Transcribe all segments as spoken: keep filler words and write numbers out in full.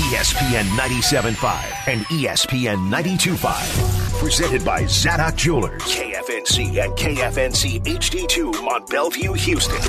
E S P N ninety-seven point five and E S P N ninety-two point five. Presented by Zadok Jewelers, K F N C and K F N C H D two, Mont Belvieu, Houston.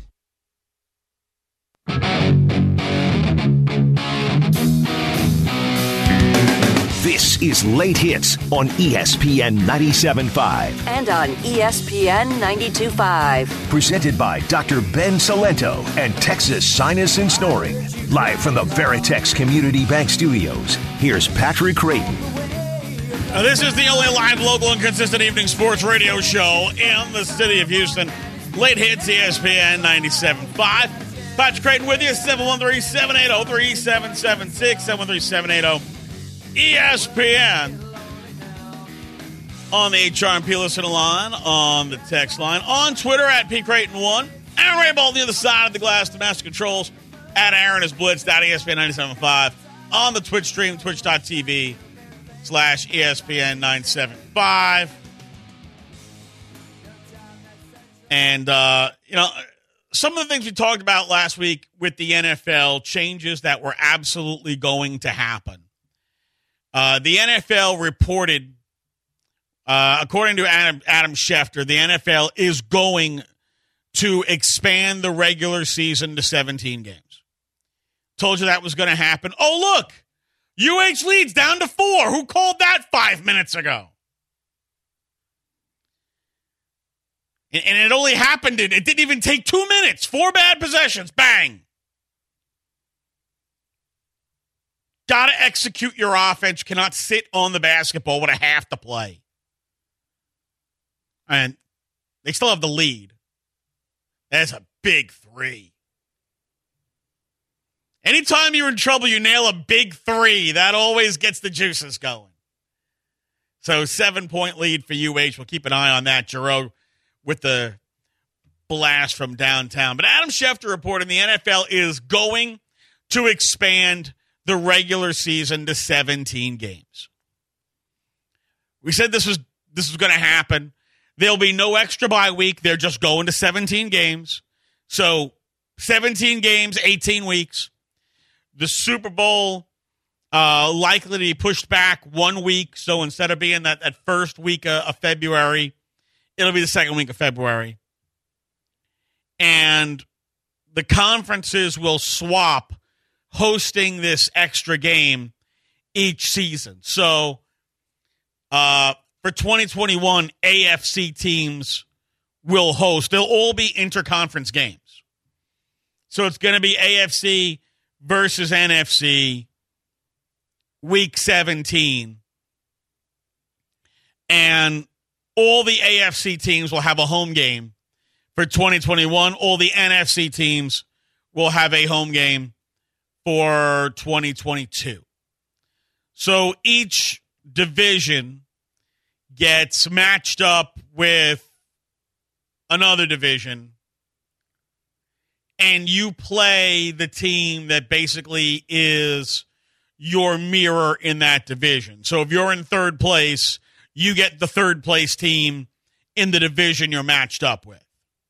This is Late Hits on E S P N ninety-seven point five. And on E S P N ninety-two point five. Presented by Doctor Ben Salento and Texas Sinus and Snoring. Live from the Veritex Community Bank Studios, here's Patrick Creighton. Now, this is the only live, local, and consistent evening sports radio show in the city of Houston. Late Hits, E S P N ninety-seven point five. Patrick Creighton with you, seven one three, seven eight zero, three seven seven six, seven one three, seven eight zero, E S P N. On the H R and P listener line, on the text line, on Twitter at P Creighton one, Aaron Rabel on the other side of the glass, the master controls, at Aaron is Blitz, E S P N ninety-seven point five, on the Twitch stream, twitch.tv slash ESPN ninety-seven point five. And, uh, you know, some of the things we talked about last week with the N F L, changes that were absolutely going to happen. Uh, the N F L reported, uh, according to Adam, Adam Schefter, the N F L is going to expand the regular season to seventeen games. Told you that was going to happen. Oh, look, U H leads down to four. Who called that five minutes ago? And, and it only happened, it didn't even take two minutes. Four bad possessions, bang. Got to execute your offense. You cannot sit on the basketball with a half to play. And they still have the lead. That's a big three. Anytime you're in trouble, you nail a big three. That always gets the juices going. So seven-point lead for U H. We'll keep an eye on that. Giroux with the blast from downtown. But Adam Schefter reporting the N F L is going to expand the regular season to seventeen games. We said this was this was going to happen. There'll be no extra bye week. They're just going to seventeen games. So seventeen games, eighteen weeks. The Super Bowl uh, likely to be pushed back one week. So instead of being that, that first week of, of February, it'll be the second week of February. And the conferences will swap hosting this extra game each season. So uh, for twenty twenty-one, A F C teams will host. They'll all be interconference games. So it's going to be A F C versus N F C week seventeen. And all the A F C teams will have a home game for twenty twenty-one. All the N F C teams will have a home game for twenty twenty-two. So each division gets matched up with another division, and you play the team that basically is your mirror in that division. So if you're in third place, you get the third place team in the division you're matched up with.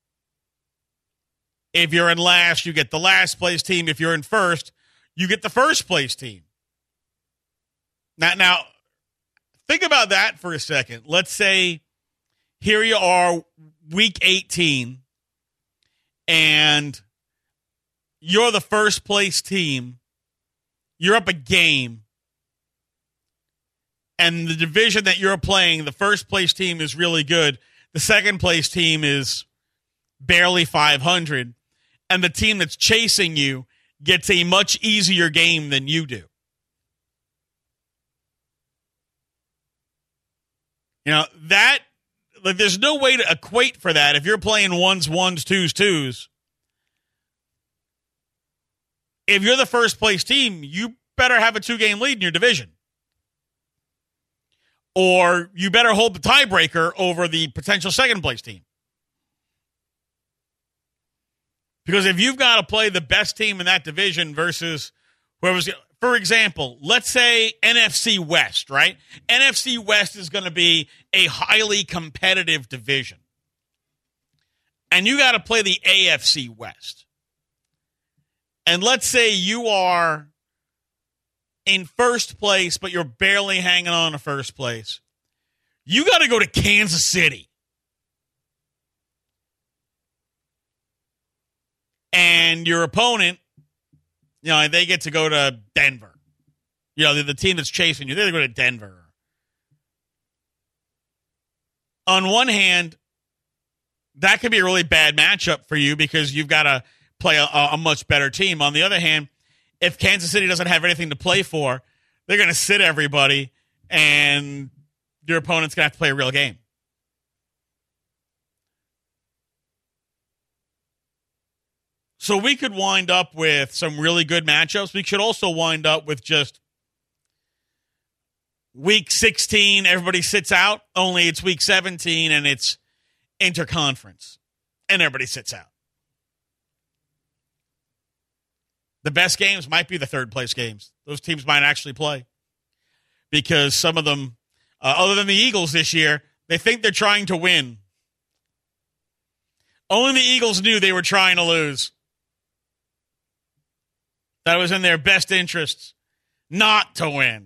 If you're in last, you get the last place team. If you're in first, you get the first place team. Now, now, think about that for a second. Let's say here you are, week eighteen, and you're the first place team. You're up a game, and the division that you're playing, the first place team is really good. The second place team is barely five hundred, and the team that's chasing you gets a much easier game than you do. You know, that, like, there's no way to equate for that. If you're playing ones, ones, twos, twos, if you're the first place team, you better have a two-game lead in your division. Or you better hold the tiebreaker over the potential second place team. Because if you've got to play the best team in that division versus whoever's, for example, let's say N F C West, right? N F C West is going to be a highly competitive division. And you got to play the A F C West. And let's say you are in first place, but you're barely hanging on to first place, you got to go to Kansas City. And your opponent, you know, they get to go to Denver. You know, the, the team that's chasing you, they go to Denver. On one hand, that could be a really bad matchup for you because you've got to play a, a much better team. On the other hand, if Kansas City doesn't have anything to play for, they're going to sit everybody, and your opponent's going to have to play a real game. So we could wind up with some really good matchups. We could also wind up with just week sixteen, everybody sits out, only it's week seventeen, and it's interconference, and everybody sits out. The best games might be the third-place games. Those teams might actually play because some of them, uh, other than the Eagles this year, they think they're trying to win. Only the Eagles knew they were trying to lose. That was in their best interests not to win.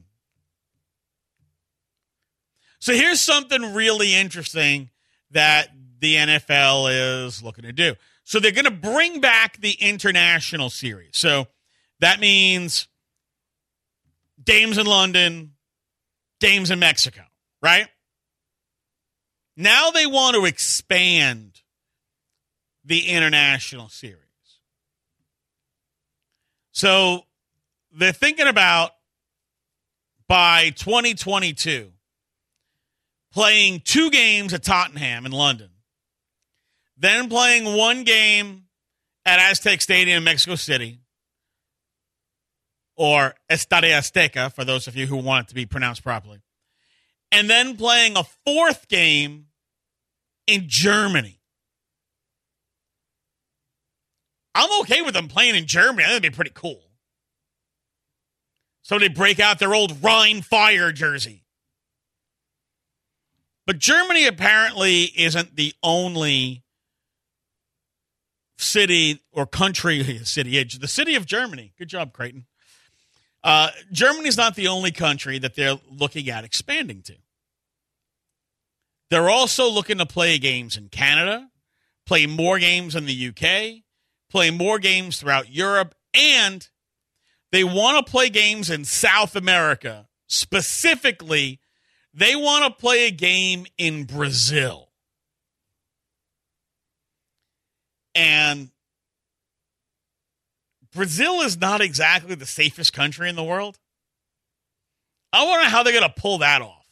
So here's something really interesting that the N F L is looking to do. So they're going to bring back the international series. So that means games in London, games in Mexico, right? Now they want to expand the international series. So they're thinking about by twenty twenty-two playing two games at Tottenham in London, then playing one game at Aztec Stadium in Mexico City, or Estadio Azteca, for those of you who want it to be pronounced properly, and then playing a fourth game in Germany. I'm okay with them playing in Germany. I think that'd be pretty cool. So they break out their old Rhine Fire jersey. But Germany apparently isn't the only city or country, city, the city of Germany. Good job, Creighton. Uh, Germany's not the only country that they're looking at expanding to. They're also looking to play games in Canada, play more games in the U K, play more games throughout Europe, and they want to play games in South America. Specifically, they want to play a game in Brazil. And Brazil is not exactly the safest country in the world. I wonder how they're going to pull that off.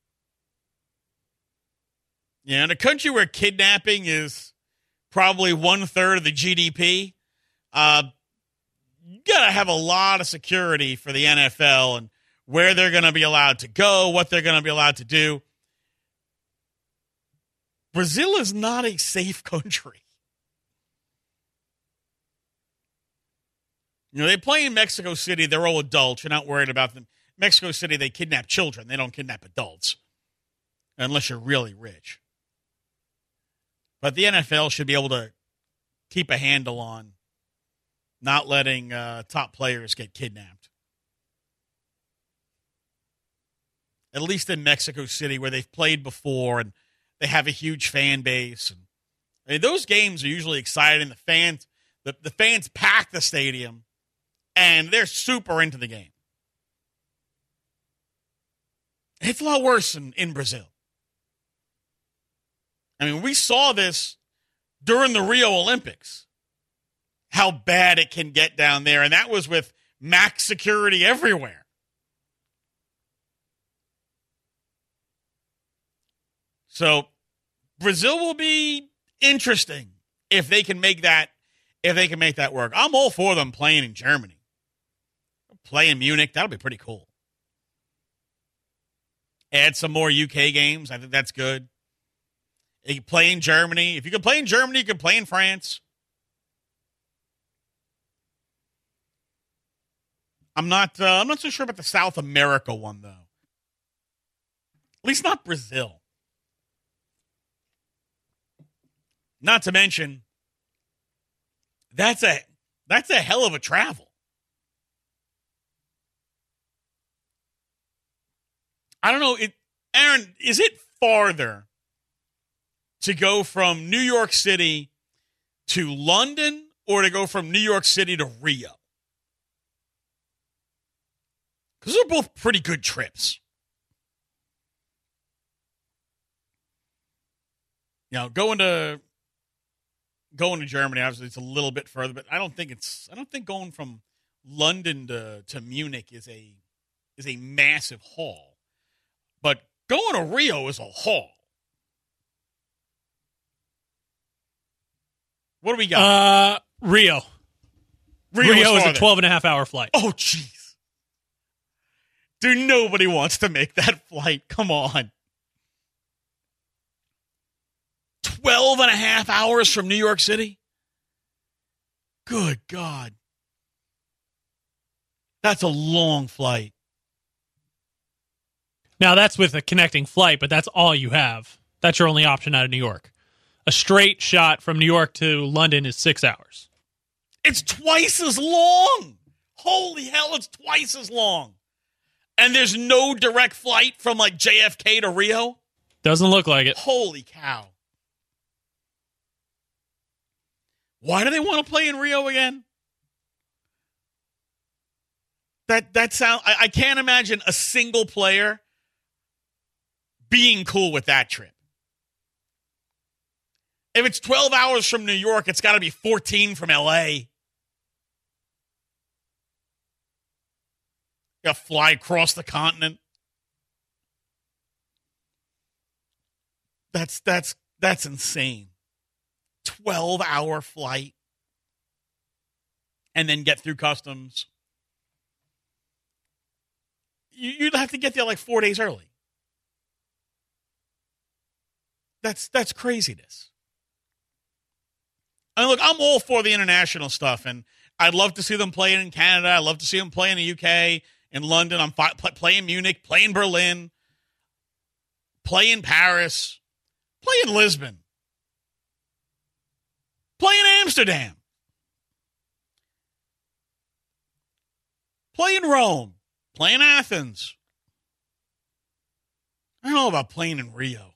You know, in a country where kidnapping is probably one-third of the G D P, uh, you got to have a lot of security for the N F L and where they're going to be allowed to go, what they're going to be allowed to do. Brazil is not a safe country. You know, they play in Mexico City. They're all adults. You're not worried about them. Mexico City, they kidnap children. They don't kidnap adults unless you're really rich. But the N F L should be able to keep a handle on not letting uh, top players get kidnapped. At least in Mexico City, where they've played before and they have a huge fan base. And I mean, those games are usually exciting. The fans, the, the fans pack the stadium, and they're super into the game. It's a lot worse in, in Brazil. I mean, we saw this during the Rio Olympics, how bad it can get down there, and that was with max security everywhere. So Brazil will be interesting if they can make that if they can make that work. I'm all for them playing in Germany. Play in Munich, that'll be pretty cool. Add some more U K games. I think that's good. You can play in Germany. If you can play in Germany, you can play in France. I'm not. Uh, I'm not so sure about the South America one, though. At least not Brazil. Not to mention, that's a that's a hell of a travel. I don't know. It, Aaron, is it farther to go from New York City to London or to go from New York City to Rio? Because they're both pretty good trips. You know, going to going to Germany, obviously it's a little bit further, but I don't think it's I don't think going from London to, to Munich is a is a massive haul. But going to Rio is a haul. What do we got? Uh, Rio. Rio, Rio is a twelve and a half hour flight. Oh, jeez. Dude, nobody wants to make that flight. Come on. twelve and a half hours from New York City? Good God. That's a long flight. Now, that's with a connecting flight, but that's all you have. That's your only option out of New York. A straight shot from New York to London is six hours. It's twice as long. Holy hell, it's twice as long. And there's no direct flight from, like, J F K to Rio? Doesn't look like it. Holy cow. Why do they want to play in Rio again? That that sound I, I can't imagine a single player being cool with that trip. If it's twelve hours from New York, it's got to be fourteen from L A. You got to fly across the continent. That's that's that's insane. twelve-hour flight. And then get through customs. You'd have to get there like four days early. That's that's craziness. I mean, look, I'm all for the international stuff, and I'd love to see them playing in Canada. I'd love to see them play in the U K, in London. I'm fi- play in Munich, play in Berlin, play in Paris, play in Lisbon, play in Amsterdam, play in Rome, play in Athens. I don't know about playing in Rio.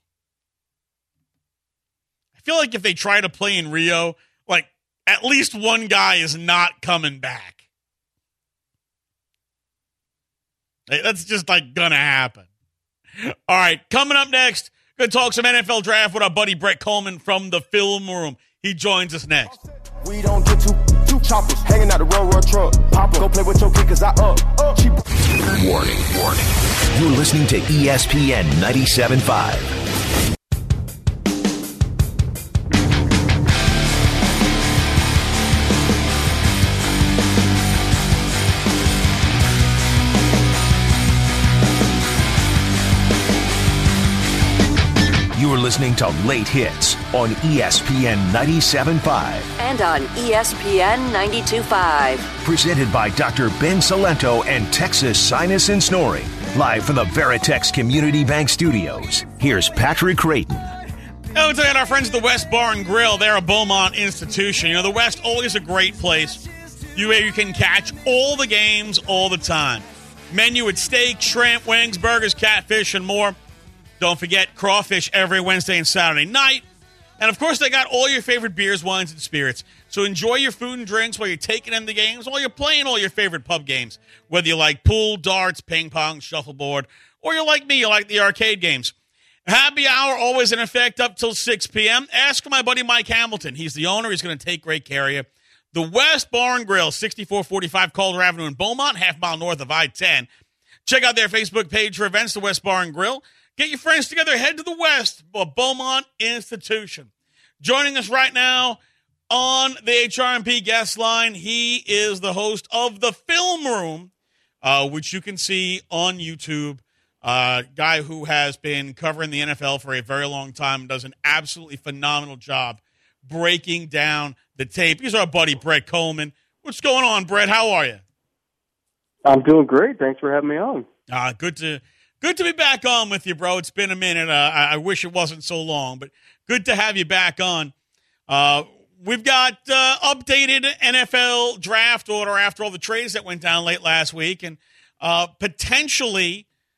I feel like if they try to play in Rio, like, at least one guy is not coming back. That's just, like, gonna happen. All right, coming up next, gonna talk some N F L draft with our buddy Brett Coleman from the Film Room. He joins us next. We don't get two, two choppers hanging out the railroad truck. Pop up, go play with your kid, cause I up, up. Cheap. Warning, warning. You're listening to E S P N ninety-seven point five. You're listening to Late Hits on E S P N ninety-seven point five. And on E S P N ninety-two point five. Presented by Doctor Ben Salento and Texas Sinus and Snoring. Live from the Veritex Community Bank Studios. Here's Patrick Creighton. Hello, today our friends at the West Bar and Grill. They're a Beaumont institution. You know, the West, always a great place. You, you can catch all the games all the time. Menu with steak, shrimp, wings, burgers, catfish, and more. Don't forget crawfish every Wednesday and Saturday night. And, of course, they got all your favorite beers, wines, and spirits. So enjoy your food and drinks while you're taking in the games, while you're playing all your favorite pub games. Whether you like pool, darts, ping pong, shuffleboard, or you're like me, you like the arcade games. Happy hour always in effect up till six p.m. Ask my buddy Mike Hamilton. He's the owner. He's going to take great care of you. The West Bar and Grill, sixty-four forty-five Calder Avenue in Beaumont, half mile north of I ten. Check out their Facebook page for events, the West Bar and Grill. Get your friends together. Head to the West, a Beaumont institution. Joining us right now on the H R M P guest line, he is the host of The Film Room, uh, which you can see on YouTube. Uh, guy who has been covering the N F L for a very long time and does an absolutely phenomenal job breaking down the tape. He's our buddy, Brett Coleman. What's going on, Brett? How are you? I'm doing great. Thanks for having me on. Uh, good to good to be back on with you, bro. It's been a minute. Uh, I, I wish it wasn't so long, but good to have you back on. Uh, we've got uh, updated N F L draft order after all the trades that went down late last week, and uh, potentially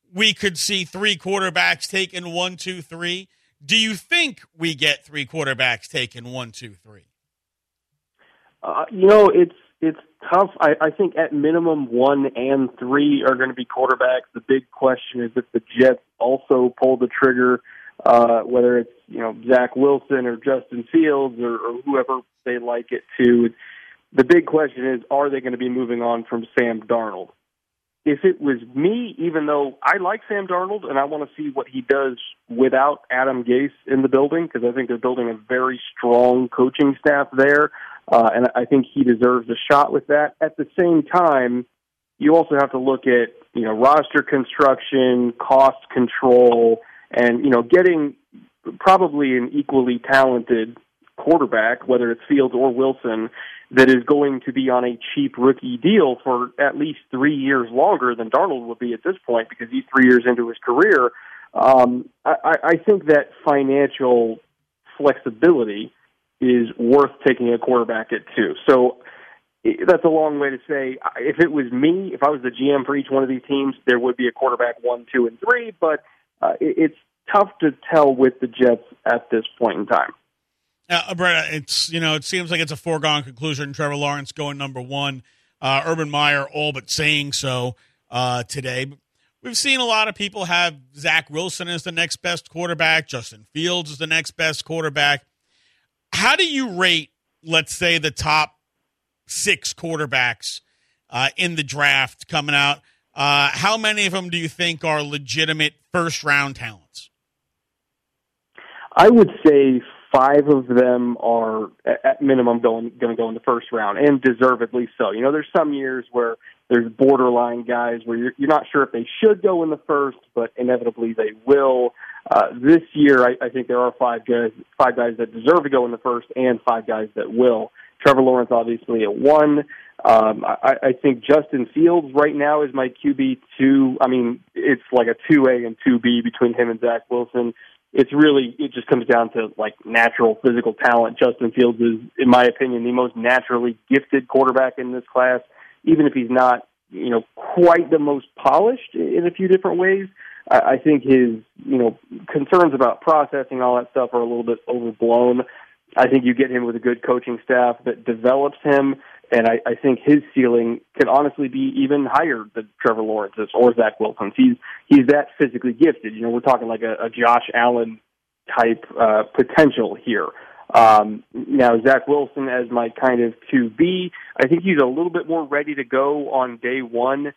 we could see three quarterbacks taken one, two, three. Do you think we get three quarterbacks taken one, two, three? Uh, you know, it's it's tough. I, I think at minimum one and three are going to be quarterbacks. The big question is if the Jets also pull the trigger, uh, whether it's you know Zach Wilson or Justin Fields or, or whoever they like it to. The big question is, are they going to be moving on from Sam Darnold? If it was me, even though I like Sam Darnold and I want to see what he does without Adam Gase in the building, because I think they're building a very strong coaching staff there, uh, and I think he deserves a shot with that. At the same time, you also have to look at you know roster construction, cost control, and you know getting probably an equally talented quarterback, whether it's Fields or Wilson, that is going to be on a cheap rookie deal for at least three years longer than Darnold would be at this point because he's three years into his career. Um, I, I think that financial flexibility is worth taking a quarterback at two. So that's a long way to say if it was me, if I was the G M for each one of these teams, there would be a quarterback one, two, and three, but uh, it's tough to tell with the Jets at this point in time. Uh, Brett, it's you know it seems like it's a foregone conclusion. Trevor Lawrence going number one. Uh, Urban Meyer all but saying so uh, today. We've seen a lot of people have Zach Wilson as the next best quarterback. Justin Fields is the next best quarterback. How do you rate, let's say, the top six quarterbacks uh, in the draft coming out? Uh, how many of them do you think are legitimate first round talents? I would say five of them are at minimum going going to go in the first round, and deservedly so. You know, there's some years where there's borderline guys where you're, you're not sure if they should go in the first, but inevitably they will. Uh, this year, I, I think there are five guys, five guys that deserve to go in the first, and five guys that will. Trevor Lawrence, obviously, at one. Um, I, I think Justin Fields right now is my Q B two. I mean, it's like a two A and two B between him and Zach Wilson. It's really, it just comes down to, like, natural physical talent. Justin Fields is, in my opinion, the most naturally gifted quarterback in this class, even if he's not, you know, quite the most polished in a few different ways. I, I think his, you know, concerns about processing, all that stuff are a little bit overblown. I think you get him with a good coaching staff that develops him, and I, I think his ceiling could honestly be even higher than Trevor Lawrence's or Zach Wilson's. He's he's that physically gifted. You know, we're talking like a, a Josh Allen type uh, potential here. Um, now, Zach Wilson as my kind of two B, I think he's a little bit more ready to go on day one.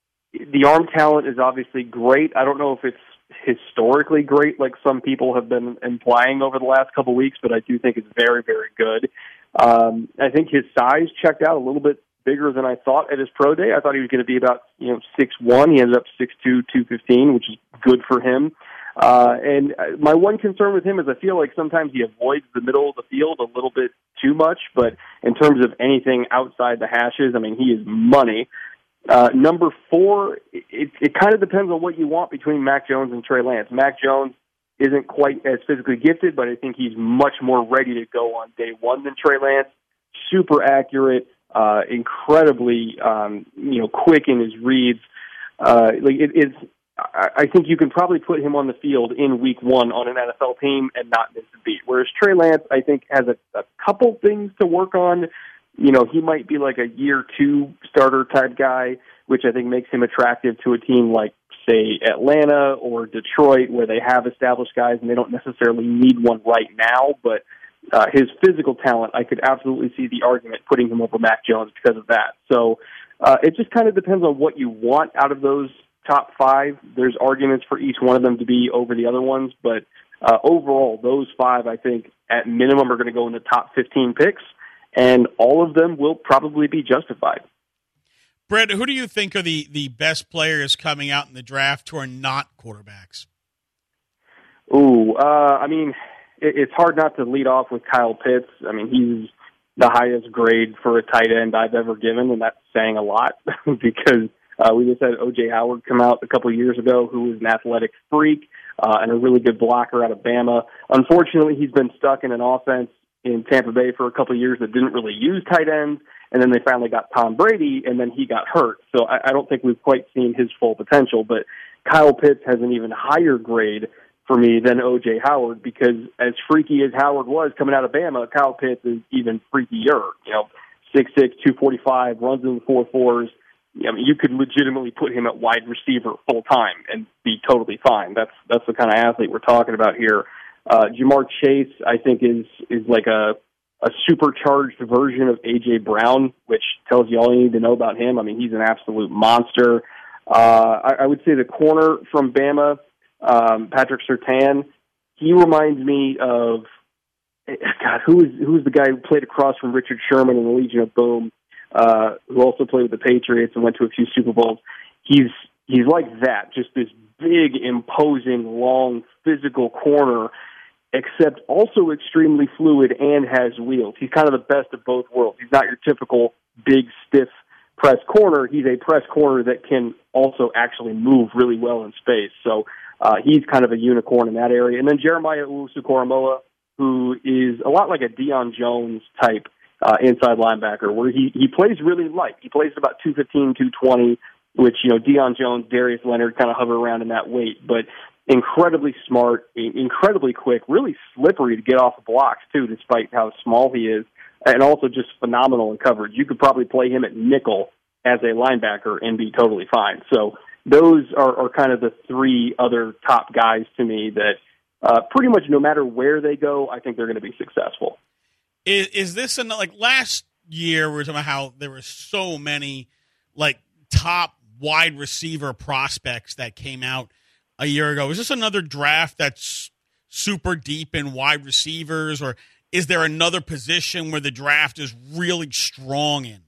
The arm talent is obviously great. I don't know if it's historically great like some people have been implying over the last couple of weeks, but I do think it's very, very good. Um, I think his size checked out a little bit bigger than I thought at his pro day. I thought he was going to be about, you know, six one. He ended up six two, two fifteen, which is good for him. Uh, and my one concern with him is I feel like sometimes he avoids the middle of the field a little bit too much, but in terms of anything outside the hashes, I mean, he is money. Uh, number four, it, it kind of depends on what you want between Mac Jones and Trey Lance. Mac Jones isn't quite as physically gifted, but I think he's much more ready to go on day one than Trey Lance. Super accurate, uh, incredibly, um, you know, quick in his reads. Uh, like it, it's, I think you can probably put him on the field in week one on an N F L team and not miss a beat. Whereas Trey Lance, I think, has a, a couple things to work on. You know, he might be like a year two starter type guy, which I think makes him attractive to a team like, say, Atlanta or Detroit, where they have established guys and they don't necessarily need one right now. But uh, his physical talent, I could absolutely see the argument putting him over Mac Jones because of that. So uh, it just kind of depends on what you want out of those top five. There's arguments for each one of them to be over the other ones, but uh, overall, those five, I think, at minimum are going to go in the top fifteen picks, and all of them will probably be justified. Brett, who do you think are the, the best players coming out in the draft who are not quarterbacks? Ooh, uh, I mean, it, it's hard not to lead off with Kyle Pitts. I mean, he's the highest grade for a tight end I've ever given, and that's saying a lot because uh, we just had O J Howard come out a couple of years ago, who was an athletic freak uh, and a really good blocker out of Bama. Unfortunately, he's been stuck in an offense in Tampa Bay for a couple of years that didn't really use tight ends, and then they finally got Tom Brady, and then he got hurt. So I, I don't think we've quite seen his full potential. But Kyle Pitts has an even higher grade for me than O J Howard, because as freaky as Howard was coming out of Bama, Kyle Pitts is even freakier. You know, six six, two forty-five, runs in the four fours. I mean, you could legitimately put him at wide receiver full time and be totally fine. That's that's the kind of athlete we're talking about here. Uh, Jamar Chase, I think, is is like a a supercharged version of A J Brown, which tells you all you need to know about him. I mean, he's an absolute monster. Uh, I, I would say the corner from Bama, um, Patrick Surtain, he reminds me of, God, who is who's the guy who played across from Richard Sherman in the Legion of Boom, uh, who also played with the Patriots and went to a few Super Bowls. He's he's like that, just this big, imposing, long, physical corner, except also extremely fluid and has wheels. He's kind of the best of both worlds. He's not your typical big, stiff press corner. He's a press corner that can also actually move really well in space. So uh, he's kind of a unicorn in that area. And then Jeremiah Owusu-Koramoah, who is a lot like a Deion Jones type uh, inside linebacker, where he, he plays really light. He plays about two fifteen, two twenty, which, you know, Deion Jones, Darius Leonard kind of hover around in that weight, but incredibly smart, incredibly quick, really slippery to get off the blocks, too, despite how small he is, and also just phenomenal in coverage. You could probably play him at nickel as a linebacker and be totally fine. So those are, are kind of the three other top guys to me that uh, pretty much no matter where they go, I think they're going to be successful. Is, is this, an, like last year, we were talking about how there were so many like top wide receiver prospects that came out a year ago. Is this another draft that's super deep in wide receivers, or is there another position where the draft is really strong in?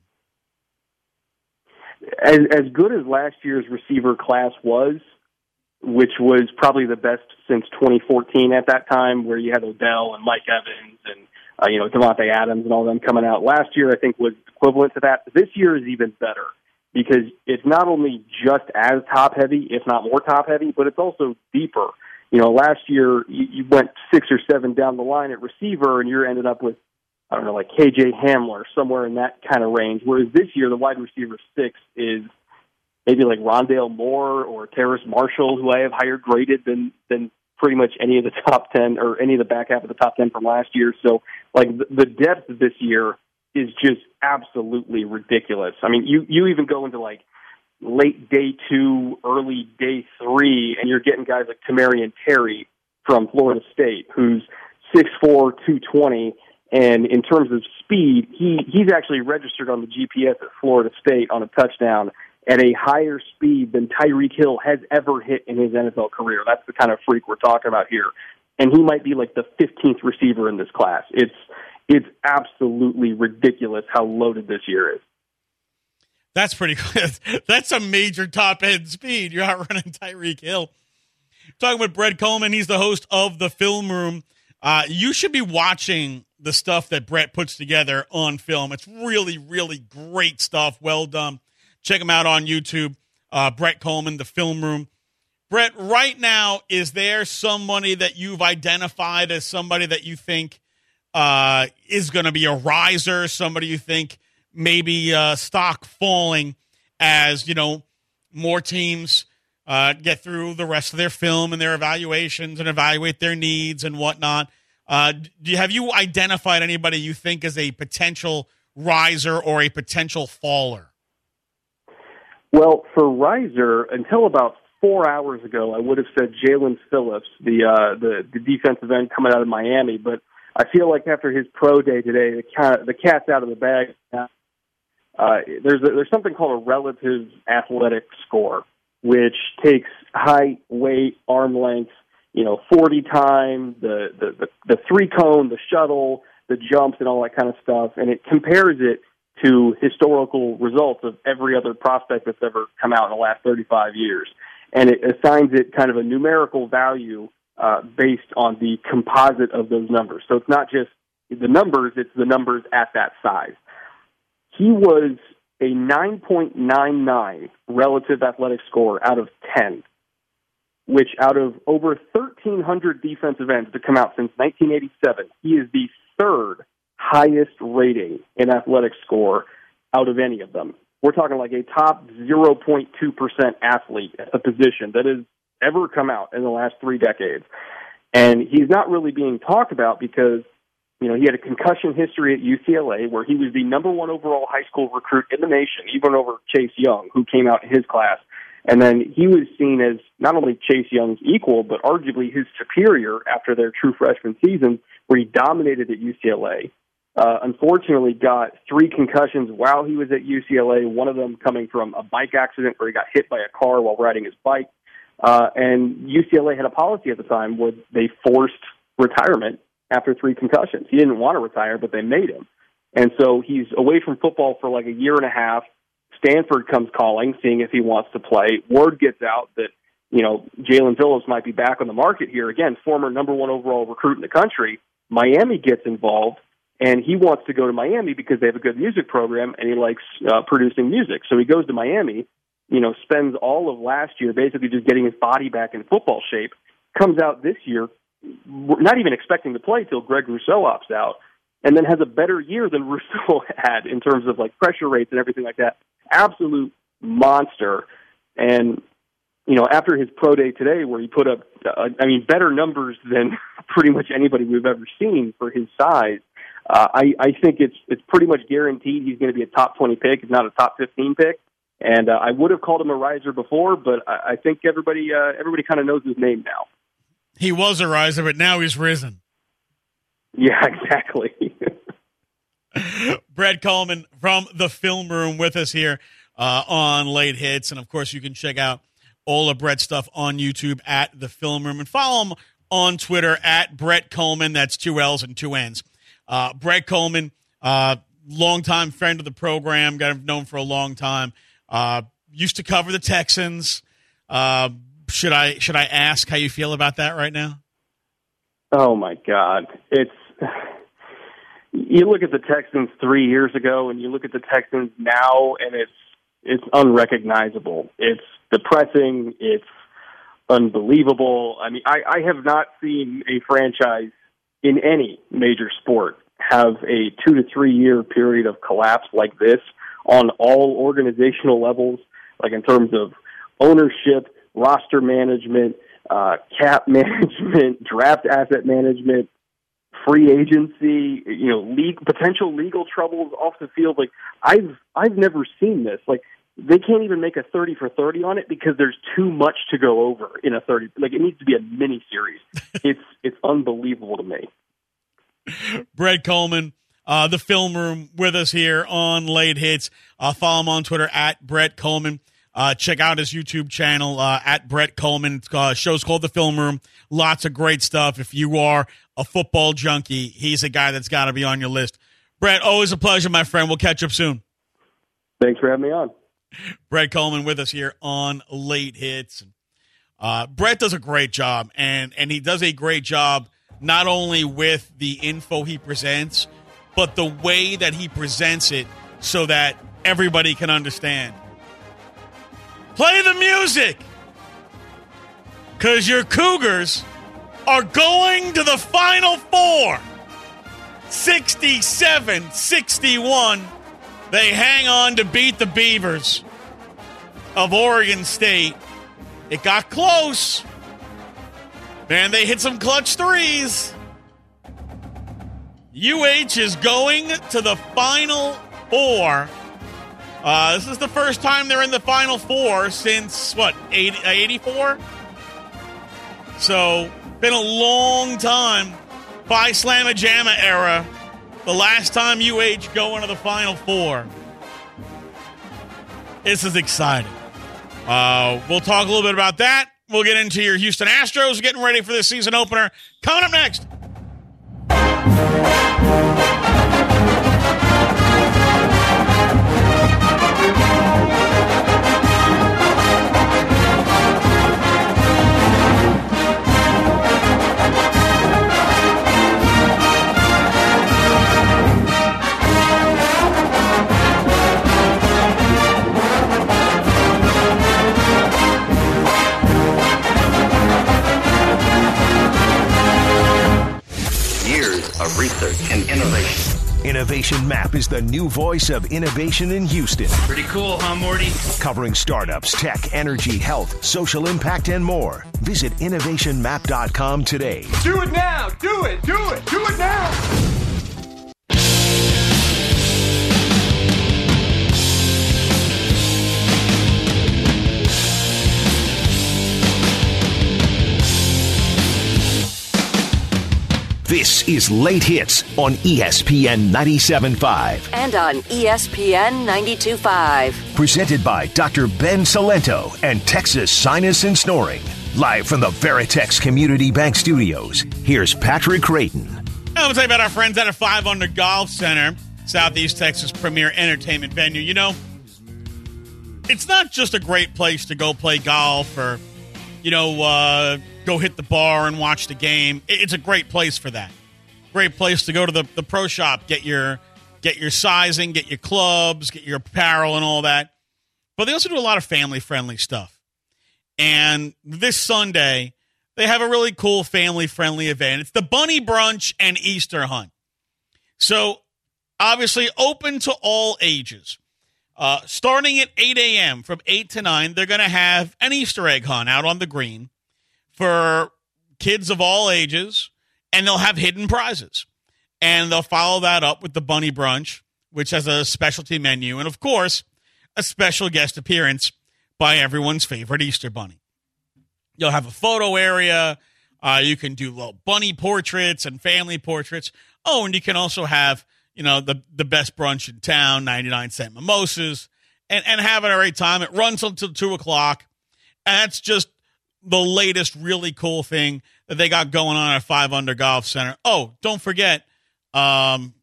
As, as good as last year's receiver class was, which was probably the best since twenty fourteen at that time, where you had Odell and Mike Evans and uh, you know Devontae Adams and all them coming out. Last year, I think, was equivalent to that. This year is even better, because it's not only just as top-heavy, if not more top-heavy, but it's also deeper. You know, last year you, you went six or seven down the line at receiver, and you ended up with, I don't know, like K J Hamler, somewhere in that kind of range, whereas this year the wide receiver six is maybe like Rondale Moore or Terrace Marshall, who I have higher graded than than pretty much any of the top ten or any of the back half of the top ten from last year. So, like, the, the depth this year is just absolutely ridiculous. I mean, you, you even go into, like, late day two, early day three, and you're getting guys like Tamarian Terry from Florida State, who's six four, two twenty, and in terms of speed, he, he's actually registered on the G P S at Florida State on a touchdown at a higher speed than Tyreek Hill has ever hit in his N F L career. That's the kind of freak we're talking about here. And he might be like the fifteenth receiver in this class. It's It's absolutely ridiculous how loaded this year is. That's pretty good. That's a major top-end speed. You're outrunning Tyreek Hill. Talking with Brett Coleman. He's the host of The Film Room. Uh, you should be watching the stuff that Brett puts together on film. It's really, really great stuff. Well done. Check him out on YouTube. Uh, Brett Coleman, The Film Room. Brett, right now, is there somebody that you've identified as somebody that you think Uh, is going to be a riser, somebody you think maybe uh, stock falling as, you know, more teams uh, get through the rest of their film and their evaluations and evaluate their needs and whatnot? Uh, do you, have you identified anybody you think is a potential riser or a potential faller? Well, for riser, until about four hours ago, I would have said Jalen Phillips, the, uh, the the defensive end coming out of Miami, but I feel like after his pro day today, the cat, the cat's out of the bag. Uh, there's a, there's something called a relative athletic score, which takes height, weight, arm length, you know, forty time, the, the, the, the three cone, the shuttle, the jumps, and all that kind of stuff, and it compares it to historical results of every other prospect that's ever come out in the last thirty-five years. And it assigns it kind of a numerical value Uh, based on the composite of those numbers. So it's not just the numbers, it's the numbers at that size. He was a nine point nine nine relative athletic score out of ten, which out of over thirteen hundred defensive ends to come out since nineteen eighty-seven, he is the third highest rating in athletic score out of any of them. we're talking like a top zero point two percent athlete at the position that has ever come out in the last three decades. And he's not really being talked about because, you know, he had a concussion history at U C L A where he was the number one overall high school recruit in the nation, even over Chase Young, who came out in his class. And then he was seen as not only Chase Young's equal, but arguably his superior after their true freshman season, where he dominated at U C L A. Uh, unfortunately, got three concussions while he was at U C L A, one of them coming from a bike accident where he got hit by a car while riding his bike. Uh, and U C L A had a policy at the time where they forced retirement after three concussions. He didn't want to retire, but they made him. And so he's away from football for like a year and a half. Stanford comes calling, seeing if he wants to play. Word gets out that, you know, Jalen Phillips might be back on the market here. Again, former number one overall recruit in the country. Miami gets involved, and he wants to go to Miami because they have a good music program, and he likes uh, producing music. So he goes to Miami, you know, spends all of last year basically just getting his body back in football shape, comes out this year, not even expecting to play till Greg Rousseau opts out, and then has a better year than Rousseau had in terms of like pressure rates and everything like that. Absolute monster. And, you know, after his pro day today where he put up, uh, I mean, better numbers than pretty much anybody we've ever seen for his size, uh, I, I think it's it's pretty much guaranteed he's going to be a top twenty pick, if not a top fifteen pick. And uh, I would have called him a riser before, but I, I think everybody uh, everybody kind of knows his name now. He was a riser, but now he's risen. Yeah, exactly. Brett Coleman from the Film Room with us here uh, on Late Hits. And, of course, you can check out all of Brett's stuff on YouTube at the Film Room and follow him on Twitter at Brett Coleman. That's two L's and two N's. Uh, Brett Coleman, uh, longtime friend of the program, got him known for a long time. Uh, used to cover the Texans. Uh, should I should I ask how you feel about that right now? Oh, my God. It's you look at the Texans three years ago and you look at the Texans now, and it's it's unrecognizable. It's depressing. It's unbelievable. I mean, I, I have not seen a franchise in any major sport have a two to three year period of collapse like this on all organizational levels, like in terms of ownership, roster management, uh, cap management, draft asset management, free agency, you know, league, potential legal troubles off the field. Like I've, I've never seen this. Like they can't even make a thirty for thirty on it because there's too much to go over in a thirty. Like it needs to be a mini series. it's, it's unbelievable to me. Brett Coleman, uh, the Film Room with us here on Late Hits. Uh, follow him on Twitter at Brett Coleman. Uh, check out his YouTube channel uh, at Brett Coleman. Uh, show's called The Film Room. Lots of great stuff. If you are a football junkie, he's a guy that's got to be on your list. Brett, always a pleasure, my friend. We'll catch up soon. Thanks for having me on. Brett Coleman with us here on Late Hits. Uh, Brett does a great job, and, and he does a great job not only with the info he presents, but the way that he presents it so that everybody can understand. Play the music! Because your Cougars are going to the Final Four. sixty-seven sixty-one. They hang on to beat the Beavers of Oregon State. It got close. Man, they hit some clutch threes. U H is going to the Final Four. Uh, this is the first time they're in the Final Four since, what, eighty, eighty-four? So, been a long time. Phi Slamma Jamma era. The last time U H going to the Final Four. This is exciting. Uh, we'll talk a little bit about that. We'll get into your Houston Astros getting ready for the season opener. Coming up next. Of research and innovation Innovation Map is the new voice of innovation in Houston. Pretty cool, huh, Morty? Covering startups, tech, energy, health, social impact, and more. Visit innovation map dot com today. Do it now! Do it! Do it! Do it now! This is Late Hits on E S P N ninety-seven point five. And on E S P N ninety-two point five. Presented by Doctor Ben Salento and Texas Sinus and Snoring. Live from the Veritex Community Bank Studios, here's Patrick Creighton. I want to tell you about our friends at a five Under Golf Center, Southeast Texas' premier entertainment venue. You know, it's not just a great place to go play golf or, you know, uh, go hit the bar and watch the game. It's a great place for that. Great place to go to the, the pro shop, get your get your sizing, get your clubs, get your apparel and all that. But they also do a lot of family-friendly stuff. And this Sunday, they have a really cool family-friendly event. It's the Bunny Brunch and Easter Hunt. So, obviously, open to all ages. Uh, starting at eight a.m., from eight to nine, they're going to have an Easter egg hunt out on the green for kids of all ages, and they'll have hidden prizes. And they'll follow that up with the Bunny Brunch, which has a specialty menu, and, of course, a special guest appearance by everyone's favorite Easter Bunny. You'll have a photo area. Uh, you can do little bunny portraits and family portraits. Oh, and you can also have, you know, the, the best brunch in town, ninety-nine cent mimosas, and, and have a great time. It runs until two o'clock, and that's just the latest really cool thing that they got going on at five Under Golf Center. Oh, don't forget, um,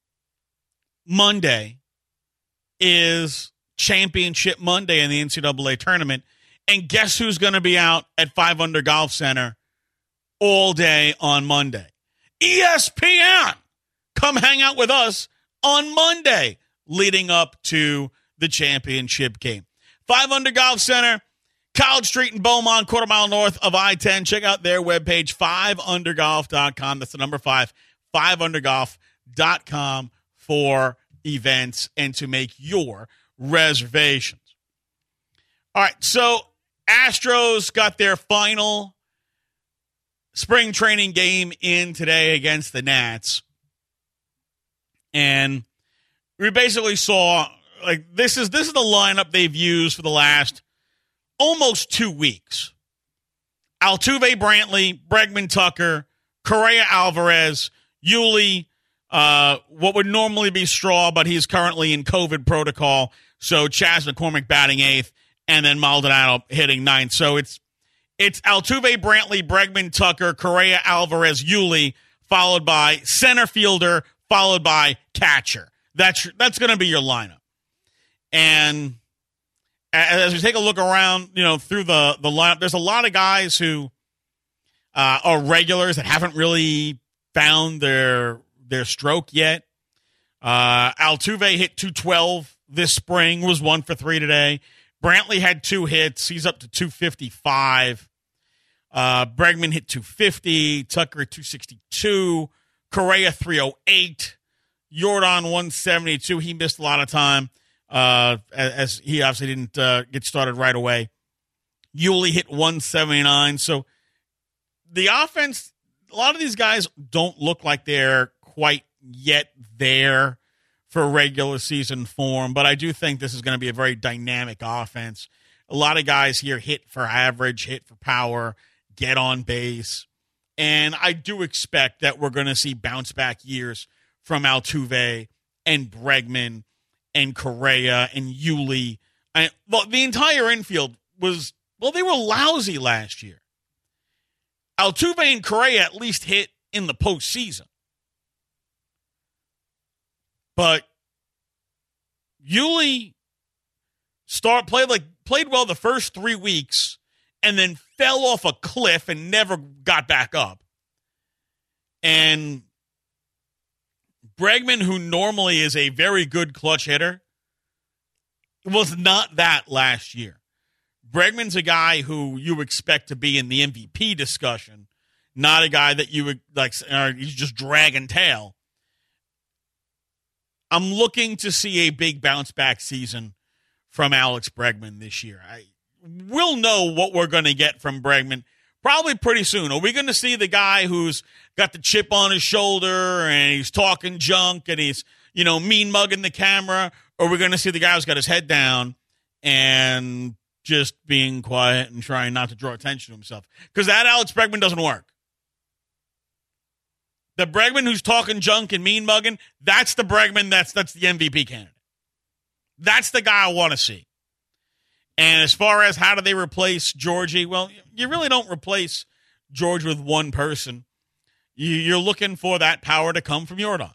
Monday is Championship Monday in the N C double A tournament. And guess who's going to be out at five Under Golf Center all day on Monday? E S P N! Come hang out with us on Monday leading up to the championship game. five Under Golf Center, College Street in Beaumont, quarter mile north of I ten. Check out their webpage, five under golf dot com. That's the number five, five under golf dot com for events and to make your reservations. All right, so Astros got their final spring training game in today against the Nats. And we basically saw, like, this is this is the lineup they've used for the last almost two weeks. Altuve, Brantley, Bregman, Tucker, Correa, Alvarez, Yuli, uh, what would normally be Straw, but he's currently in COVID protocol. So Chas McCormick batting eighth, and then Maldonado hitting ninth. So it's it's Altuve, Brantley, Bregman, Tucker, Correa, Alvarez, Yuli, followed by center fielder, followed by catcher. That's that's going to be your lineup. And as we take a look around, you know, through the, the lineup, there's a lot of guys who uh, are regulars that haven't really found their their stroke yet. Uh, Altuve hit two twelve this spring, was one for three today. Brantley had two hits. He's up to two fifty-five. Uh, Bregman hit two fifty. Tucker two sixty-two. Correa three oh eight. Yordan one seventy-two. He missed a lot of time. Uh, as he obviously didn't uh, get started right away. Yuli hit one seventy-nine. So the offense, a lot of these guys don't look like they're quite yet there for regular season form, but I do think this is going to be a very dynamic offense. A lot of guys here hit for average, hit for power, get on base, and I do expect that we're going to see bounce-back years from Altuve and Bregman and Correa and Yuli. I, well, the entire infield was, well, they were lousy last year. Altuve and Correa at least hit in the postseason. But Yuli start played like played well the first three weeks and then fell off a cliff and never got back up. And Bregman, who normally is a very good clutch hitter, was not that last year. Bregman's a guy who you expect to be in the M V P discussion, not a guy that you would like. Or he's just dragging tail. I'm looking to see a big bounce back season from Alex Bregman this year. I We'll know what we're going to get from Bregman probably pretty soon. Are we going to see the guy who's got the chip on his shoulder and he's talking junk and he's, you know, mean mugging the camera? Or are we going to see the guy who's got his head down and just being quiet and trying not to draw attention to himself? Because that Alex Bregman doesn't work. The Bregman who's talking junk and mean mugging, that's the Bregman that's that's the M V P candidate. That's the guy I want to see. And as far as how do they replace Georgie, well, you really don't replace George with one person. You're looking for that power to come from Jordan.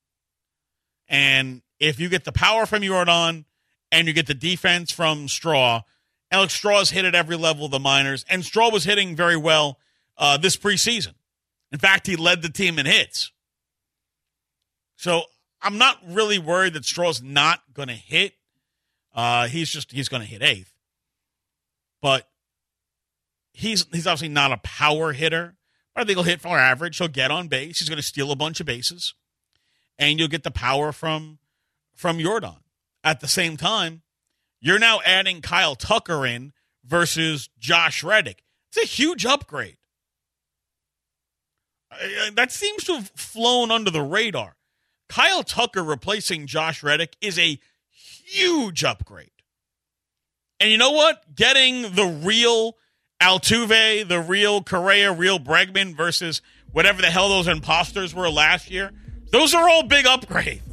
And if you get the power from Jordan and you get the defense from Straw, Alex Straw's hit at every level of the minors, and Straw was hitting very well uh, this preseason. In fact, he led the team in hits. So I'm not really worried that Straw's not going to hit. Uh, he's just he's going to hit eighth. But he's he's obviously not a power hitter. But I think he'll hit for average. He'll get on base. He's going to steal a bunch of bases. And you'll get the power from, from Jordan. At the same time, you're now adding Kyle Tucker in versus Josh Reddick. It's a huge upgrade. That seems to have flown under the radar. Kyle Tucker replacing Josh Reddick is a huge upgrade. And you know what? Getting the real Altuve, the real Correa, real Bregman versus whatever the hell those imposters were last year, those are all big upgrades.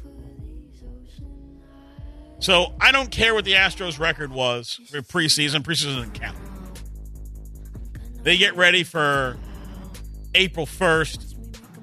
So I don't care what the Astros record was for preseason. Preseason doesn't count. They get ready for April first.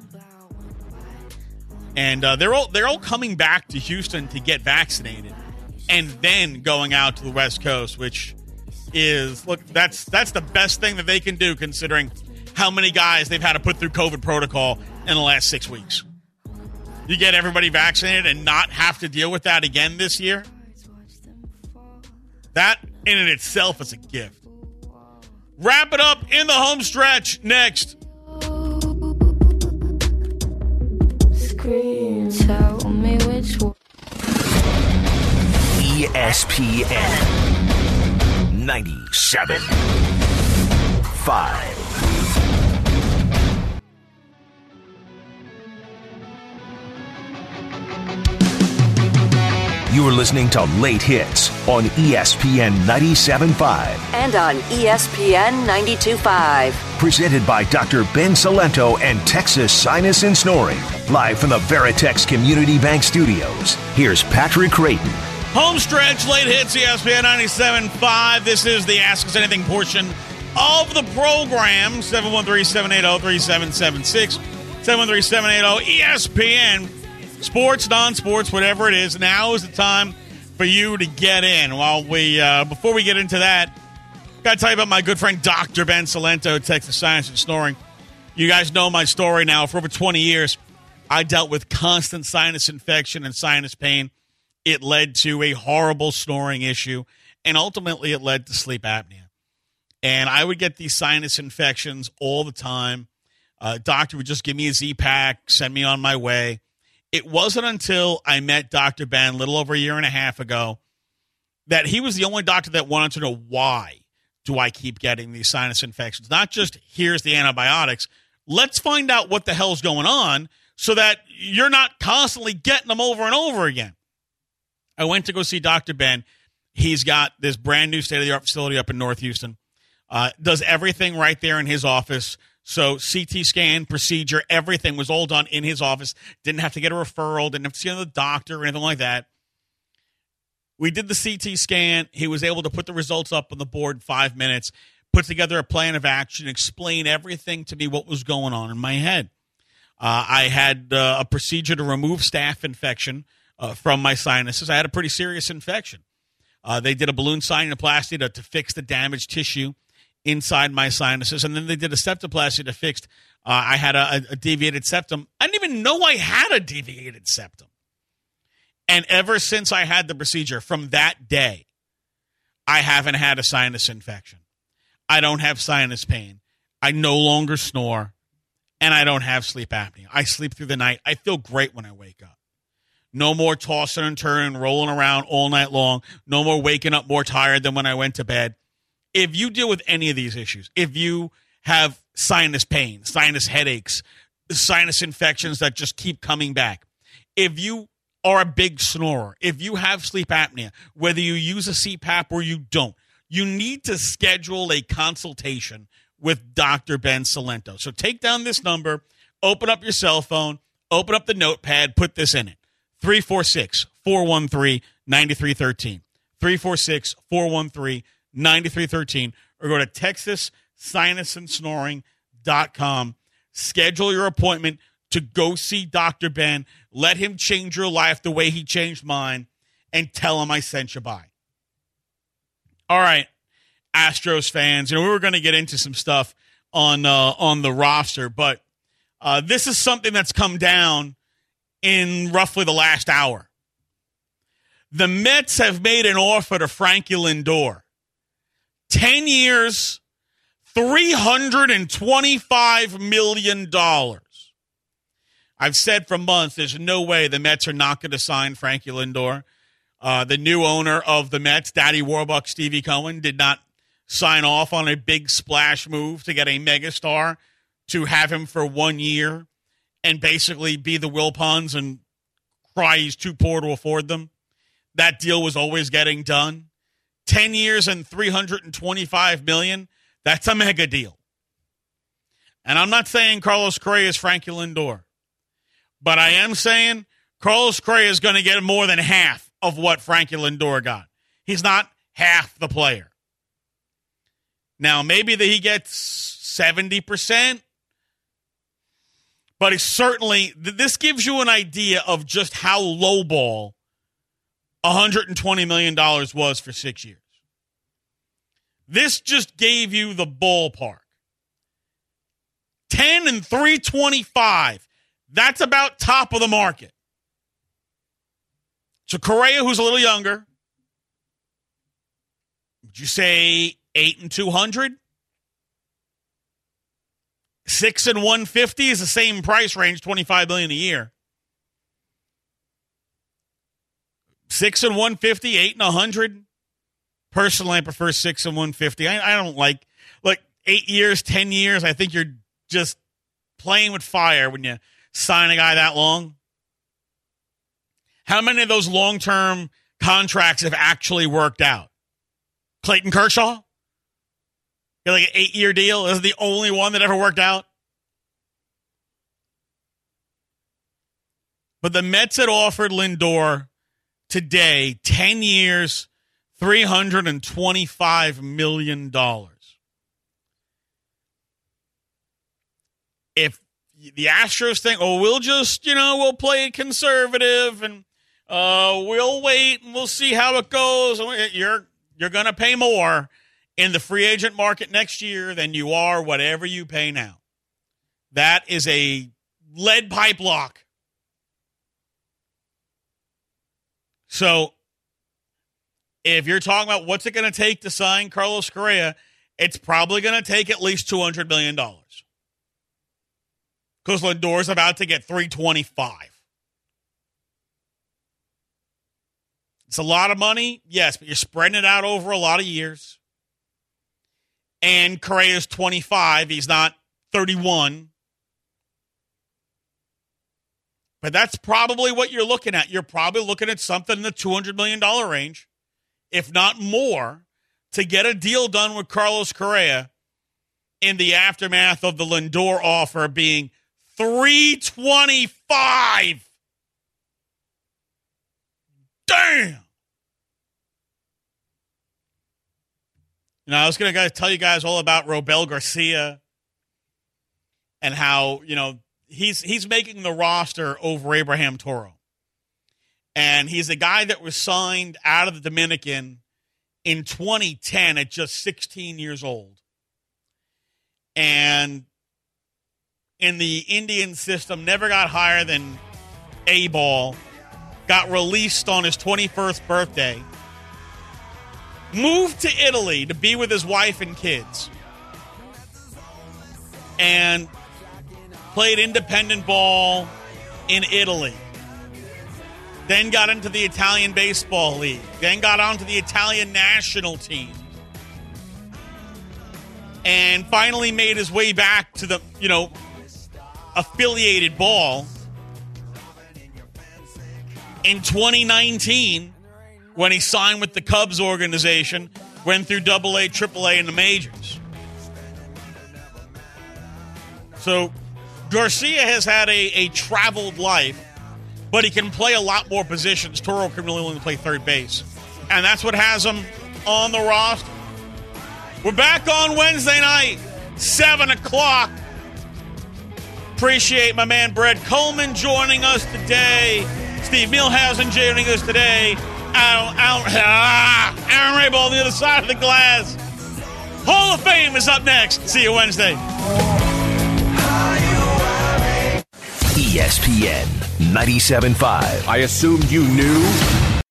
And uh, they're all they're all coming back to Houston to get vaccinated, and then going out to the West Coast, which is look that's that's the best thing that they can do considering how many guys they've had to put through COVID protocol in the last six weeks. You get everybody vaccinated and not have to deal with that again this year. That in and itself is a gift. Wrap it up in the home stretch next. Tell me which one. E S P N ninety-seven point five. You are listening to Late Hits on E S P N ninety-seven point five. And on E S P N ninety-two point five. Presented by Doctor Ben Salento and Texas Sinus and Snoring. Live from the Veritex Community Bank Studios, here's Patrick Creighton. Home stretch, Late Hits, E S P N ninety-seven point five. This is the Ask Us Anything portion of the program. seven one three, seven eight zero, three seven seven six. seven one three, seven eight zero, E S P N. Sports, non-sports, whatever it is. Now is the time for you to get in. While we, uh, before we get into that, got to tell you about my good friend Doctor Ben Salento, Texas Sinus and Snoring. You guys know my story now. For over twenty years, I dealt with constant sinus infection and sinus pain. It led to a horrible snoring issue, and ultimately it led to sleep apnea. And I would get these sinus infections all the time. Uh, doctor would just give me a Z-Pack, send me on my way. It wasn't until I met Doctor Ben a little over a year and a half ago that he was the only doctor that wanted to know why do I keep getting these sinus infections. Not just here's the antibiotics. Let's find out what the hell's going on so that you're not constantly getting them over and over again. I went to go see Doctor Ben. He's got this brand new state-of-the-art facility up in North Houston. Uh, does everything right there in his office. So C T scan, procedure, everything was all done in his office. Didn't have to get a referral. Didn't have to see another doctor or anything like that. We did the C T scan. He was able to put the results up on the board in five minutes, put together a plan of action, explain everything to me what was going on in my head. Uh, I had uh, a procedure to remove staph infection uh, from my sinuses. I had a pretty serious infection. Uh, they did a balloon sinuplasty to, to fix the damaged tissue inside my sinuses, and then they did a septoplasty to fix. Uh, I had a, a deviated septum. I didn't even know I had a deviated septum. And ever since I had the procedure, from that day, I haven't had a sinus infection. I don't have sinus pain. I no longer snore, and I don't have sleep apnea. I sleep through the night. I feel great when I wake up. No more tossing and turning, rolling around all night long. No more waking up more tired than when I went to bed. If you deal with any of these issues, if you have sinus pain, sinus headaches, sinus infections that just keep coming back, if you are a big snorer, if you have sleep apnea, whether you use a C PAP or you don't, you need to schedule a consultation with Doctor Ben Salento. So take down this number, open up your cell phone, open up the notepad, put this in it. three four six, four one three, nine three one three. three four six, four one three, nine three one three. Or go to texas sinus and snoring dot com. Schedule your appointment to go see Doctor Ben. Let him change your life the way he changed mine, and tell him I sent you by. All right, Astros fans. You know, we were going to get into some stuff on uh, on the roster, but uh, this is something that's come down in roughly the last hour. The Mets have made an offer to Frankie Lindor. Ten years, three hundred twenty-five million dollars. I've said for months there's no way the Mets are not going to sign Frankie Lindor. Uh, the new owner of the Mets, Daddy Warbucks, Stevie Cohen, did not sign off on a big splash move to get a megastar to have him for one year and basically be the Wilpons and cry he's too poor to afford them. That deal was always getting done. Ten years and three hundred twenty-five million dollars, that's a mega deal. And I'm not saying Carlos Correa is Frankie Lindor, but I am saying Carlos Correa is going to get more than half of what Frankie Lindor got. He's not half the player. Now, maybe that he gets seventy percent, but it's certainly, this gives you an idea of just how lowball one hundred twenty million dollars was for six years. This just gave you the ballpark. ten and three twenty-five. That's about top of the market. So Correa, who's a little younger, would you say eight and two hundred? Six and one fifty is the same price range, twenty-five million dollars a year. Six and one fifty, eight and a hundred. Personally, I prefer six and one fifty. I, I don't like like eight years, ten years. I think you're just playing with fire when you sign a guy that long. How many of those long-term contracts have actually worked out? Clayton Kershaw? Got like an eight-year deal. This is the only one that ever worked out. But the Mets had offered Lindor today ten years, three hundred twenty-five million dollars. If the Astros think, oh, we'll just, you know, we'll play it conservative and uh, we'll wait and we'll see how it goes. You're you're going to pay more in the free agent market next year than you are whatever you pay now. That is a lead pipe lock. So if you're talking about what's it going to take to sign Carlos Correa, it's probably going to take at least two hundred million dollars. Because Lindor's about to get three twenty-five. It's a lot of money, yes, but you're spreading it out over a lot of years. And Correa's twenty-five. He's not thirty-one. But that's probably what you're looking at. You're probably looking at something in the two hundred million dollars range, if not more, to get a deal done with Carlos Correa in the aftermath of the Lindor offer being three twenty-five. Damn. You know, I was going to tell you guys all about Robel Garcia and how, you know, he's he's making the roster over Abraham Toro. And he's a guy that was signed out of the Dominican in twenty ten at just sixteen years old. And in the Indian system, never got higher than A ball. Got released on his twenty-first birthday. Moved to Italy to be with his wife and kids. And played independent ball in Italy. then got into the Italian Baseball League, then got onto the Italian national team, and finally made his way back to the, you know, affiliated ball in twenty nineteen when he signed with the Cubs organization, went through double A, triple A, and the majors. So Garcia has had a, a traveled life, but he can play a lot more positions. Toro can really only play third base. And that's what has him on the roster. We're back on Wednesday night, seven o'clock. Appreciate my man Brett Coleman joining us today. Steve Milhausen joining us today. Aaron, Aaron, ah, Aaron Rabel on the other side of the glass. Hall of Fame is up next. See you Wednesday. E S P N ninety-seven point five. I assumed you knew.